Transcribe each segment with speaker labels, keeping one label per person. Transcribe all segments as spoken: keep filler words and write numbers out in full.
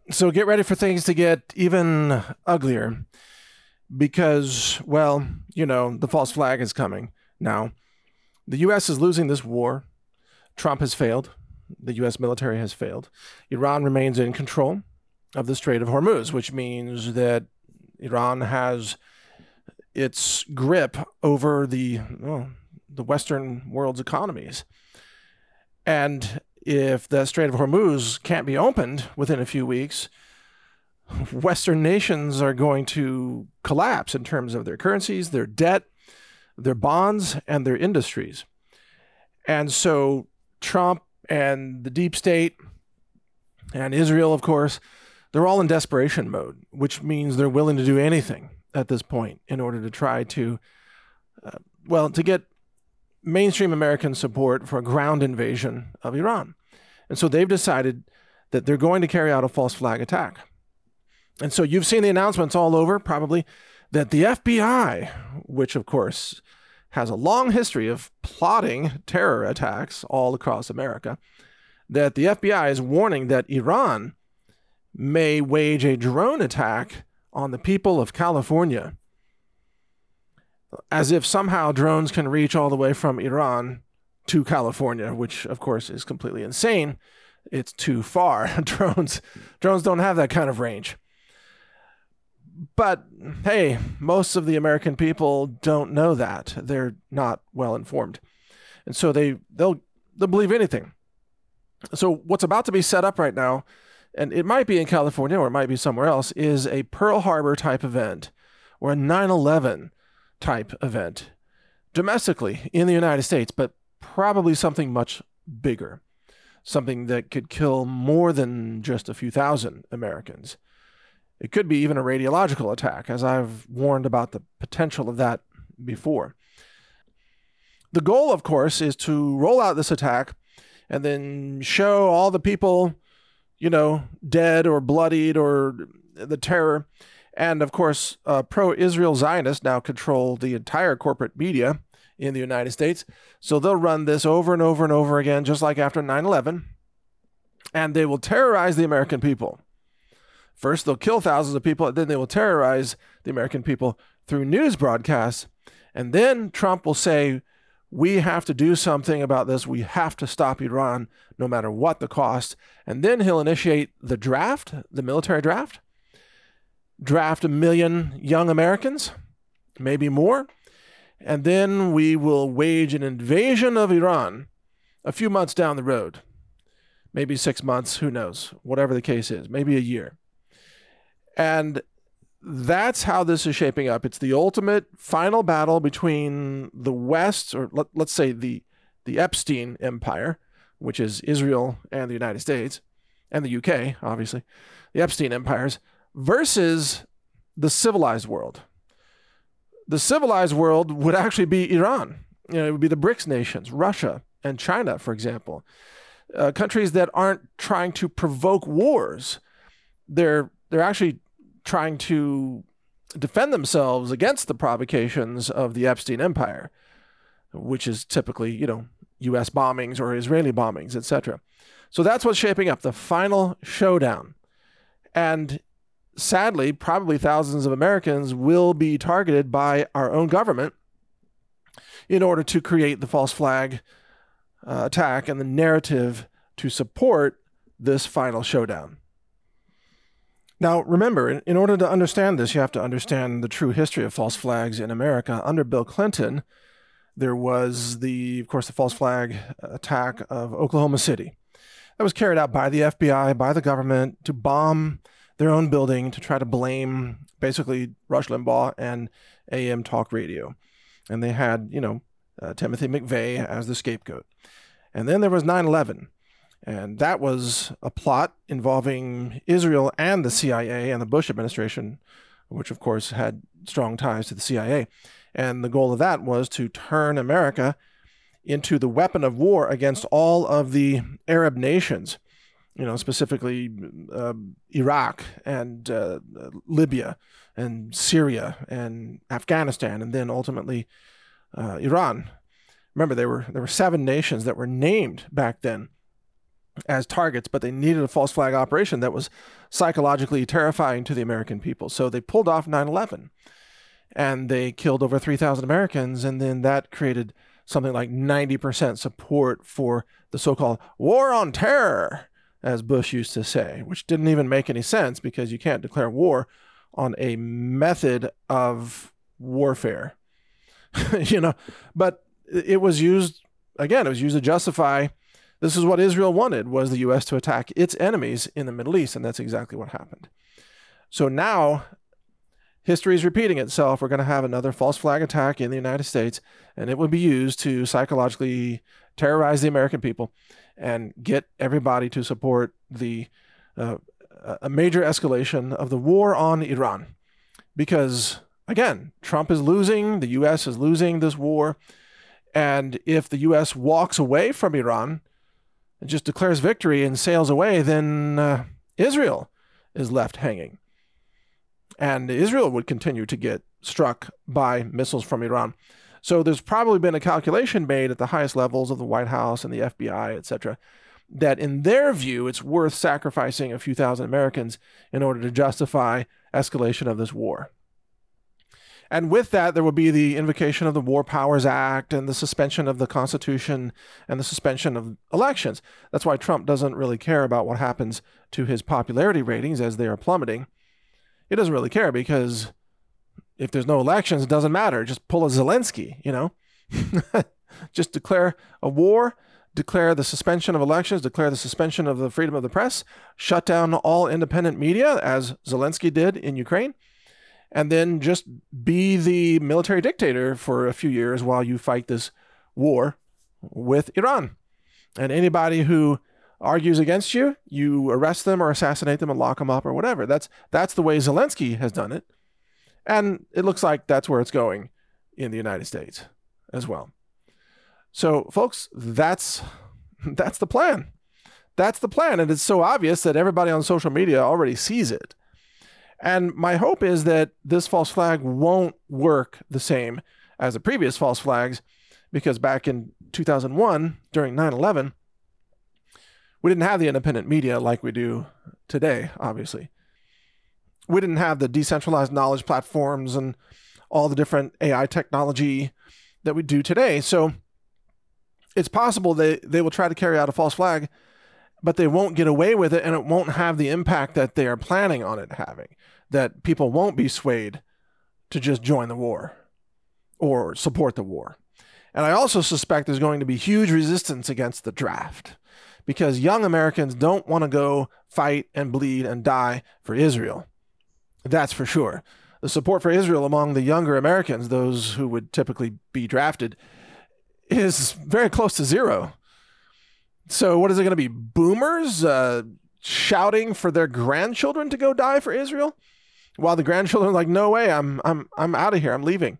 Speaker 1: So get ready for things to get even uglier because, well, you know, the false flag is coming now. The U S is losing this war. Trump has failed. The U S military has failed. Iran remains in control of the Strait of Hormuz, which means that Iran has its grip over the, well, the Western world's economies. And if the Strait of Hormuz can't be opened within a few weeks, Western nations are going to collapse in terms of their currencies, their debt, their bonds, and their industries. And so Trump and the deep state and Israel, of course, they're all in desperation mode, which means they're willing to do anything at this point in order to try to, uh, well, to get mainstream American support for a ground invasion of Iran. And so they've decided that they're going to carry out a false flag attack. And so you've seen the announcements all over, probably, that the F B I, which of course has a long history of plotting terror attacks all across America, that the F B I is warning that Iran may wage a drone attack on the people of California, as if somehow drones can reach all the way from Iran to California, which of course is completely insane. It's too far. drones drones don't have that kind of range. But hey, most of the American people don't know that. They're not well informed. And so they they'll they'll believe anything. So what's about to be set up right now, and it might be in California or it might be somewhere else, is a Pearl Harbor type event or a nine eleven type event domestically in the United States, but probably something much bigger, something that could kill more than just a few thousand Americans. It could be even a radiological attack, as I've warned about the potential of that before. The goal, of course, is to roll out this attack and then show all the people, you know, dead or bloodied or the terror. And of course, uh, pro-Israel Zionists now control the entire corporate media in the United States. So they'll run this over and over and over again, just like after nine eleven. And they will terrorize the American people. First, they'll kill thousands of people, and then they will terrorize the American people through news broadcasts. And then Trump will say, we have to do something about this. We have to stop Iran no matter what the cost. And then he'll initiate the draft, the military draft, draft a million young Americans, maybe more. And then we will wage an invasion of Iran a few months down the road, maybe six months, who knows, whatever the case is, maybe a year. And that's how this is shaping up. It's the ultimate final battle between the West, or let, let's say the, the Epstein Empire, which is Israel and the United States, and the U K, obviously, the Epstein empires, versus the civilized world. The civilized world would actually be Iran. You know, it would be the BRICS nations, Russia and China, for example. Uh, countries that aren't trying to provoke wars. They're they're actually trying to defend themselves against the provocations of the Epstein Empire, which is typically, you know, U S bombings or Israeli bombings, et cetera. So that's what's shaping up, the final showdown. And sadly, probably thousands of Americans will be targeted by our own government in order to create the false flag uh, attack and the narrative to support this final showdown. Now, remember, in, in order to understand this, you have to understand the true history of false flags in America. Under Bill Clinton, there was the, of course, the false flag attack of Oklahoma City. That was carried out by the F B I, by the government, to bomb their own building, to try to blame basically Rush Limbaugh and A M Talk Radio. And they had, you know, uh, Timothy McVeigh as the scapegoat. And then there was nine eleven. And that was a plot involving Israel and the C I A and the Bush administration, which of course had strong ties to the C I A. And the goal of that was to turn America into the weapon of war against all of the Arab nations, you know, specifically uh, Iraq and uh, Libya and Syria and Afghanistan, and then ultimately uh, Iran. Remember, there were there were seven nations that were named back then as targets, but they needed a false flag operation that was psychologically terrifying to the American people. So they pulled off nine eleven, and they killed over three thousand Americans, and then that created something like ninety percent support for the so-called war on terror, as Bush used to say, which didn't even make any sense because you can't declare war on a method of warfare. You know, but it was used, again, it was used to justify, this is what Israel wanted, was the U S to attack its enemies in the Middle East, and that's exactly what happened. So now, history is repeating itself. We're going to have another false flag attack in the United States, and it will be used to psychologically terrorize the American people and get everybody to support the uh, a major escalation of the war on Iran. Because, again, Trump is losing, the U S is losing this war, and if the U S walks away from Iran and just declares victory and sails away, then uh, Israel is left hanging. And Israel would continue to get struck by missiles from Iran. So there's probably been a calculation made at the highest levels of the White House and the F B I, et cetera, that in their view, it's worth sacrificing a few thousand Americans in order to justify escalation of this war. And with that, there will be the invocation of the War Powers Act and the suspension of the Constitution and the suspension of elections. That's why Trump doesn't really care about what happens to his popularity ratings as they are plummeting. He doesn't really care because if there's no elections, it doesn't matter. Just pull a Zelensky, you know? Just declare a war, declare the suspension of elections, declare the suspension of the freedom of the press, shut down all independent media, as Zelensky did in Ukraine, and then just be the military dictator for a few years while you fight this war with Iran. And anybody who argues against you, you arrest them or assassinate them and lock them up or whatever. That's that's the way Zelensky has done it. And it looks like that's where it's going in the United States as well. So, folks, that's that's the plan. That's the plan. And it's so obvious that everybody on social media already sees it. And my hope is that this false flag won't work the same as the previous false flags, because back in two thousand one, during nine eleven, we didn't have the independent media like we do today, obviously. We didn't have the decentralized knowledge platforms and all the different A I technology that we do today. So it's possible they, they will try to carry out a false flag, but they won't get away with it, and it won't have the impact that they are planning on it having, that people won't be swayed to just join the war or support the war. And I also suspect there's going to be huge resistance against the draft, because young Americans don't want to go fight and bleed and die for Israel. That's for sure. The support for Israel among the younger Americans, those who would typically be drafted, is very close to zero. So what is it going to be? Boomers uh, shouting for their grandchildren to go die for Israel, while the grandchildren are like, "No way, I'm I'm I'm out of here. I'm leaving."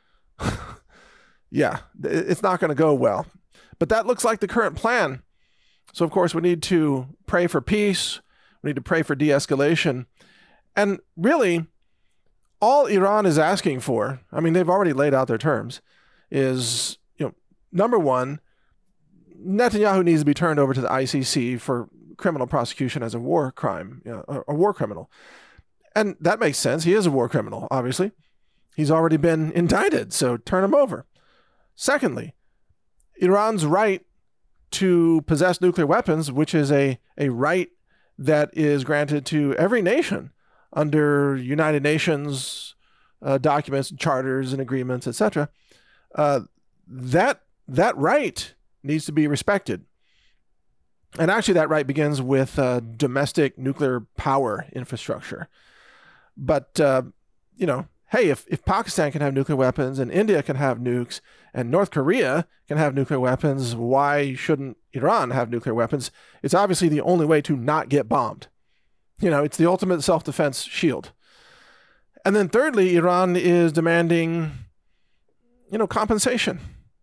Speaker 1: Yeah, it's not going to go well. But that looks like the current plan. So of course we need to pray for peace. We need to pray for de-escalation. And really, all Iran is asking for, I mean, they've already laid out their terms, is, you know, number one, Netanyahu needs to be turned over to the I C C for criminal prosecution as a war crime, you know, a, a war criminal. And that makes sense. He is a war criminal, obviously. He's already been indicted, so turn him over. Secondly, Iran's right to possess nuclear weapons, which is a, a right that is granted to every nation under United Nations uh, documents, charters, and agreements, et cetera. Uh, that that right needs to be respected. And actually, that right begins with uh, domestic nuclear power infrastructure. But, uh, you know, hey, if, if Pakistan can have nuclear weapons and India can have nukes and North Korea can have nuclear weapons, why shouldn't Iran have nuclear weapons? It's obviously the only way to not get bombed. You know, it's the ultimate self-defense shield. And then thirdly, Iran is demanding, you know, compensation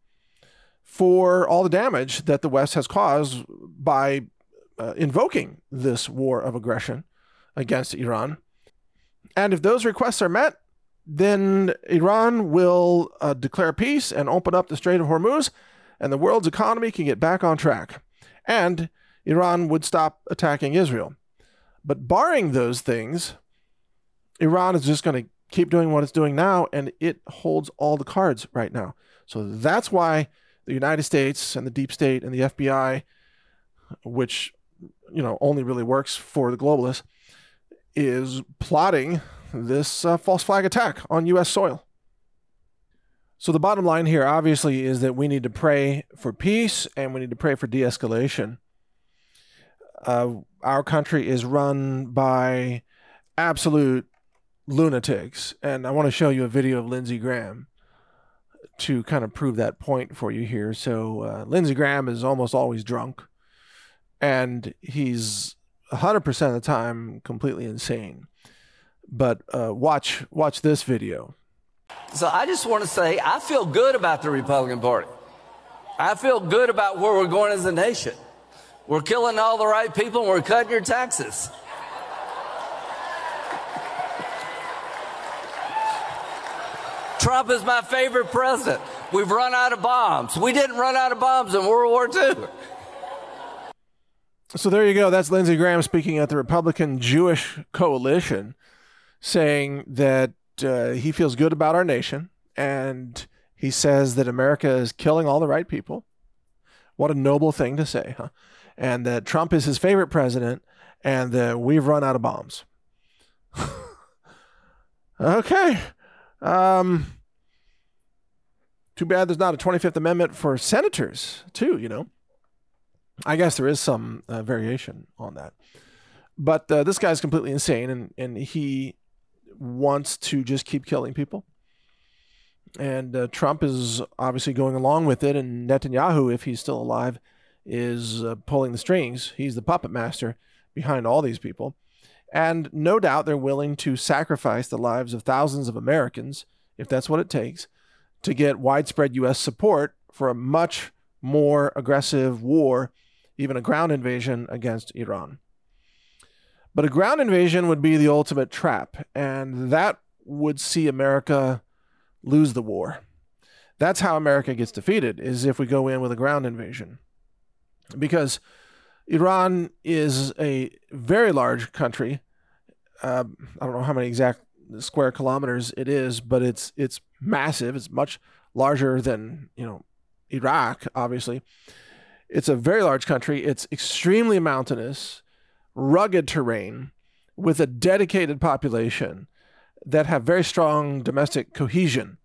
Speaker 1: for all the damage that the West has caused by uh, invoking this war of aggression against Iran. And if those requests are met, then Iran will uh, declare peace and open up the Strait of Hormuz, and the world's economy can get back on track. And Iran would stop attacking Israel. But barring those things, Iran is just going to keep doing what it's doing now, and it holds all the cards right now. So that's why the United States and the deep state and the F B I, which, you know, only really works for the globalists, is plotting this uh, false flag attack on U S soil. So the bottom line here, obviously, is that we need to pray for peace and we need to pray for de-escalation. Uh, our country is run by absolute lunatics, and I want to show you a video of Lindsey Graham to kind of prove that point for you here. So uh, Lindsey Graham is almost always drunk, and he's one hundred percent of the time completely insane. But uh, watch watch this video.
Speaker 2: So I just want to say I feel good about the Republican Party. I feel good about where we're going as a nation. We're killing all the right people and we're cutting your taxes. Trump is my favorite president. We've run out of bombs. We didn't run out of bombs in World War Two.
Speaker 1: So there you go. That's Lindsey Graham speaking at the Republican Jewish Coalition, saying that uh, he feels good about our nation, and he says that America is killing all the right people. What a noble thing to say, huh? And that Trump is his favorite president, and that we've run out of bombs. Okay. Um, too bad there's not a twenty-fifth Amendment for senators, too, you know. I guess there is some uh, variation on that. But uh, this guy's completely insane, and, and he wants to just keep killing people. And uh, Trump is obviously going along with it, and Netanyahu, if he's still alive, is uh, pulling the strings. He's the puppet master behind all these people. And no doubt they're willing to sacrifice the lives of thousands of Americans, if that's what it takes, to get widespread U S support for a much more aggressive war, even a ground invasion against Iran. But a ground invasion would be the ultimate trap, and that would see America lose the war. That's how America gets defeated, is if we go in with a ground invasion. Because Iran is a very large country. Uh, I don't know how many exact square kilometers it is, but it's it's massive. It's much larger than, you know, Iraq, obviously. It's a very large country. It's extremely mountainous, rugged terrain with a dedicated population that have very strong domestic cohesion.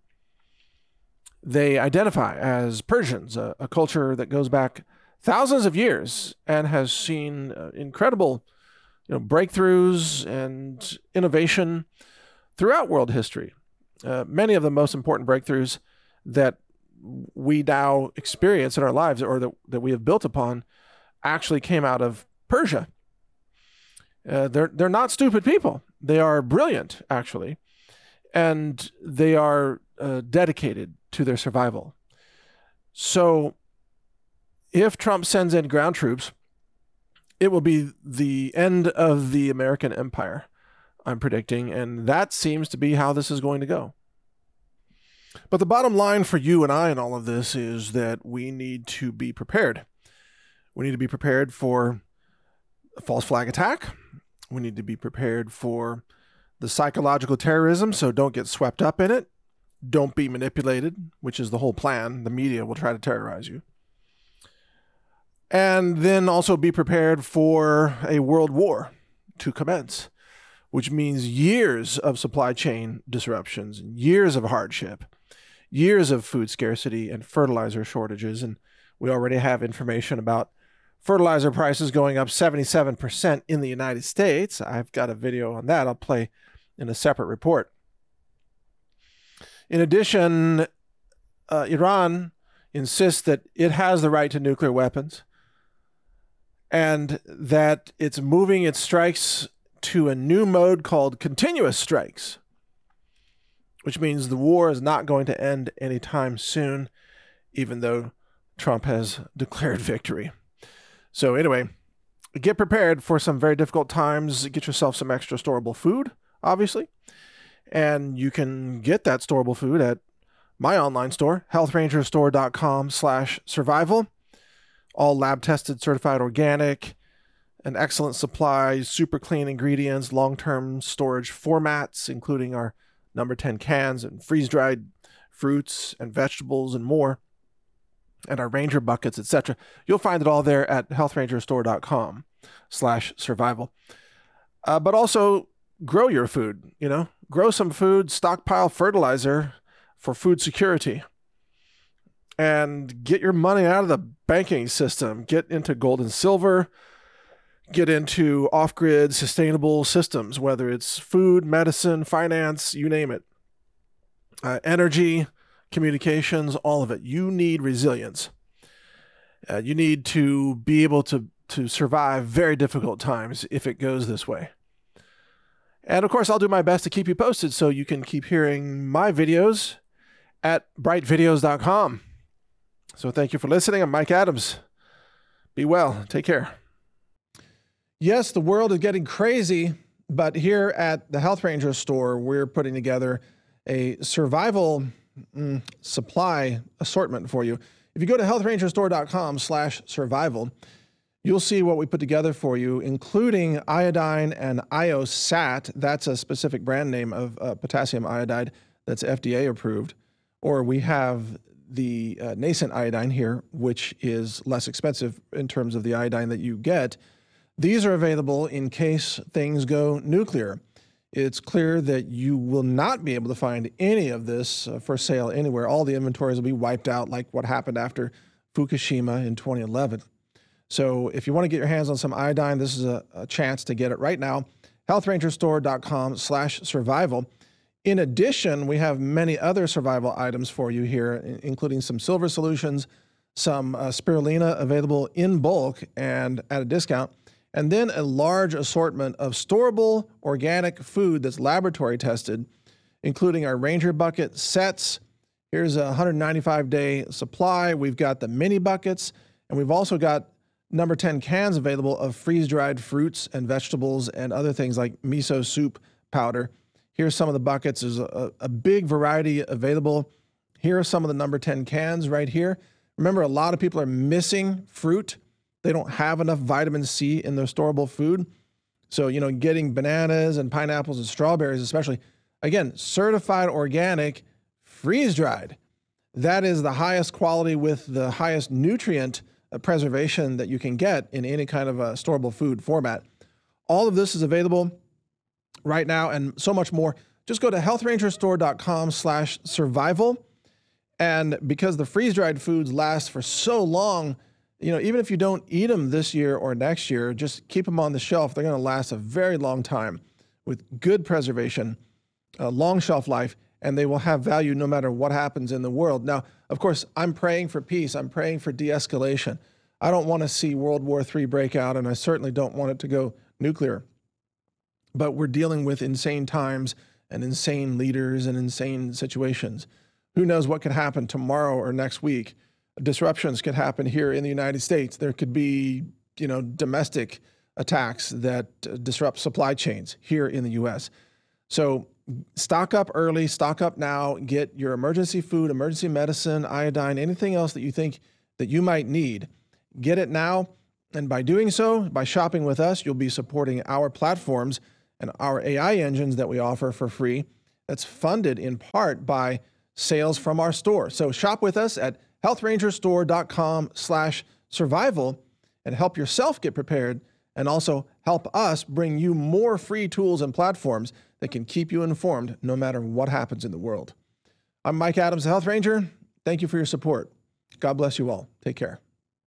Speaker 1: They identify as Persians, a, a culture that goes back thousands of years and has seen uh, incredible, you know, breakthroughs and innovation throughout world history. Uh, many of the most important breakthroughs that we now experience in our lives, or that, that we have built upon, actually came out of Persia. Uh, they're they're not stupid people. They are brilliant, actually, and they are uh, dedicated to their survival. So if Trump sends in ground troops, it will be the end of the American empire, I'm predicting, and that seems to be how this is going to go. But the bottom line for you and I in all of this is that we need to be prepared. We need to be prepared for a false flag attack. We need to be prepared for the psychological terrorism, so don't get swept up in it. Don't be manipulated, which is the whole plan. The media will try to terrorize you. And then also be prepared for a world war to commence, which means years of supply chain disruptions, years of hardship, years of food scarcity and fertilizer shortages. And we already have information about fertilizer prices going up seventy-seven percent in the United States. I've got a video on that I'll play in a separate report. In addition, uh, Iran insists that it has the right to nuclear weapons, and that it's moving its strikes to a new mode called continuous strikes, which means the war is not going to end anytime soon, even though Trump has declared victory. So anyway, get prepared for some very difficult times. Get yourself some extra storable food, obviously. And you can get that storable food at my online store, health ranger store dot com slash survival. all lab tested, certified organic, an excellent supply, super clean ingredients, long-term storage formats, including our number ten cans and freeze-dried fruits and vegetables and more, and our Ranger buckets, et cetera. You'll find it all there at health ranger store dot com slash survival. Uh, but also grow your food, you know, grow some food, stockpile fertilizer for food security, and get your money out of the banking system. Get into gold and silver, get into off-grid sustainable systems, whether it's food, medicine, finance, you name it. Uh, energy, communications, all of it. You need resilience. Uh, you need to be able to, to survive very difficult times if it goes this way. And of course, I'll do my best to keep you posted so you can keep hearing my videos at bright videos dot com. So thank you for listening. I'm Mike Adams. Be well. Take care. Yes, the world is getting crazy, but here at the Health Ranger store, we're putting together a survival mm, supply assortment for you. If you go to health ranger store dot com slash survival, you'll see what we put together for you, including iodine and IOSAT. That's a specific brand name of uh, potassium iodide that's F D A approved. Or we have the uh, nascent iodine here, which is less expensive in terms of the iodine that you get. These are available in case things go nuclear. It's clear that you will not be able to find any of this uh, for sale anywhere. All the inventories will be wiped out like what happened after Fukushima in twenty eleven. So if you want to get your hands on some iodine, this is a, a chance to get it right now. health ranger store dot com slash survival. In addition, we have many other survival items for you here, including some silver solutions, some uh, spirulina available in bulk and at a discount, and then a large assortment of storable organic food that's laboratory tested, including our Ranger bucket sets. Here's a one hundred ninety-five day supply. We've got the mini buckets, and we've also got number ten cans available of freeze-dried fruits and vegetables and other things like miso soup powder. Here's some of the buckets. There's a, a big variety available. Here are some of the number ten cans right here. Remember, a lot of people are missing fruit. They don't have enough vitamin C in their storable food. So, you know, getting bananas and pineapples and strawberries especially, again, certified organic, freeze-dried. That is the highest quality with the highest nutrient preservation that you can get in any kind of a storable food format. All of this is available right now and so much more. Just go to health ranger store dot com slash survival. And because the freeze-dried foods last for so long, you know, even if you don't eat them this year or next year, just keep them on the shelf. They're going to last a very long time with good preservation, a long shelf life, and they will have value no matter what happens in the world. Now, of course, I'm praying for peace. I'm praying for de-escalation. I don't want to see World War Three break out, and I certainly don't want it to go nuclear. But we're dealing with insane times and insane leaders and insane situations. Who knows what could happen tomorrow or next week? Disruptions could happen here in the United States. There could be, you know, domestic attacks that uh, disrupt supply chains here in the U S. So stock up early, stock up now, get your emergency food, emergency medicine, iodine, anything else that you think that you might need. Get it now. And by doing so, by shopping with us, you'll be supporting our platforms and our A I engines that we offer for free. That's funded in part by sales from our store. So shop with us at health ranger store dot com slash survival and help yourself get prepared, and also help us bring you more free tools and platforms that can keep you informed no matter what happens in the world. I'm Mike Adams, the Health Ranger. Thank you for your support. God bless you all. Take care.